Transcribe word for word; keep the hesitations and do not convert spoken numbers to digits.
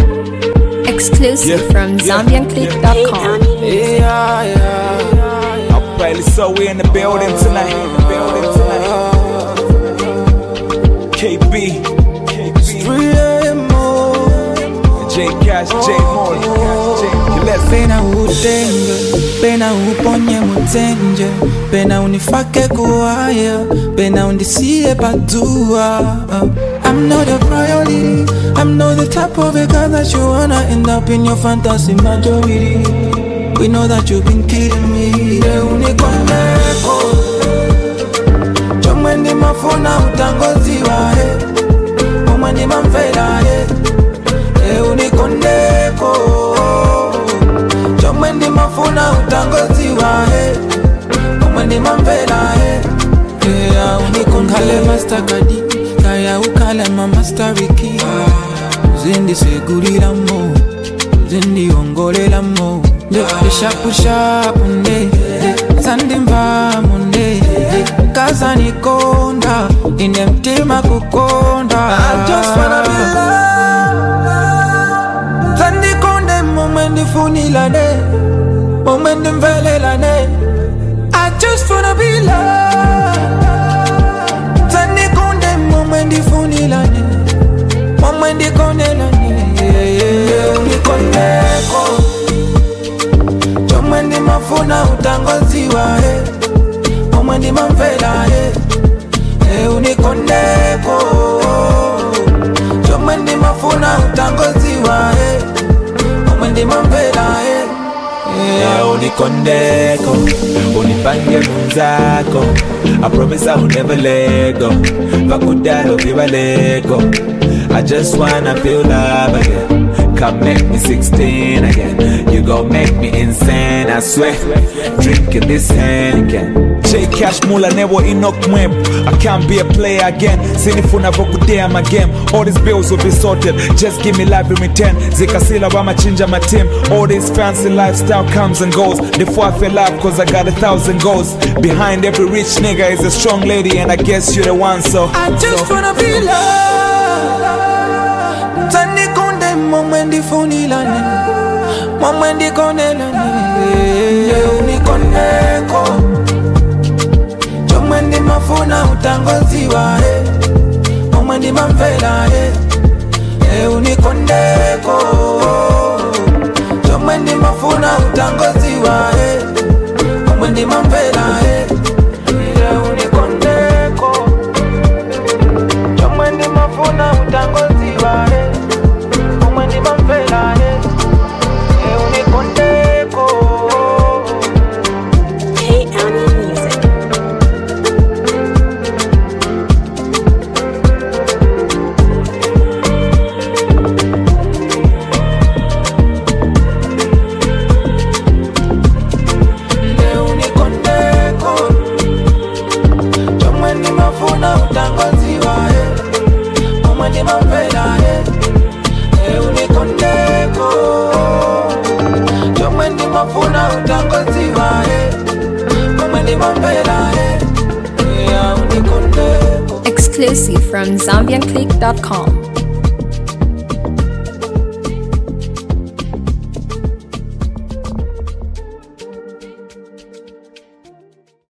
Exclusive Yeah, from yeah, zambian click dot com. Yeah, yeah. I'm probably so we in the building tonight. In the building tonight. K B, K B, J Cash, J Moore, Pena utenge, pena uponye mutenje, pena unifake kuwaya, pena undisie padua. I'm not a priority, I'm not the type of a girl that you wanna end up in your fantasy majority. We know that you've been kidding me. De unikondeko, chomwendi mafuna utangozi wae, umwendi mamfela he. De unikondeko, chomwendi mafuna utangozi wae, umwendi mamfela he. Yeah, unikondale master kadi, kaya ukale ma master wiki. Zindi segurira mo, zindi ongolela mo. The sharp sharp munde, sandimba munde, kazani konda, inemtima kukonda. I just wanna be loved. Sandi konde momendi funila ne, momendi mvelela ne. I just wanna be loved. Sandi konde momendi funila ne, momendi konela ne. Unikondeko, chomwendi mafuna utangozi wae, umwendi mamfela he. E unikondeko, chomwendi mafuna utangozi wae, umwendi mamfela he. Yeah, unikondeko, unipange munzako. I promise I will never let go. Vakudalo vivaleko. I just wanna feel love again. Come make me sixteen again. You gon' make me insane, I swear. Drinking this hand again. J Cash Mula never Enoch Mweb. I can't be a player again. Sinifuna vokudea my game. All these bills will be sorted. Just give me life in return. Zikasila wama chinja my team. All this fancy lifestyle comes and goes. Before I fell up cause I got a thousand goals. Behind every rich nigga is a strong lady, and I guess you're the one, so I just wanna be loved. Tani konde momendi funila ne, momendi konela ne. Unikondeko, chomwendi mafuna utangozi wae, momendi mamfela he. E unikondeko, chomwendi mafuna utangozi wae, momendi mamfela he. E unikondeko, chomwendi mafuna utangozi wae, umwendi mamfela he. E unikondeko. Exclusive from zambian click dot com.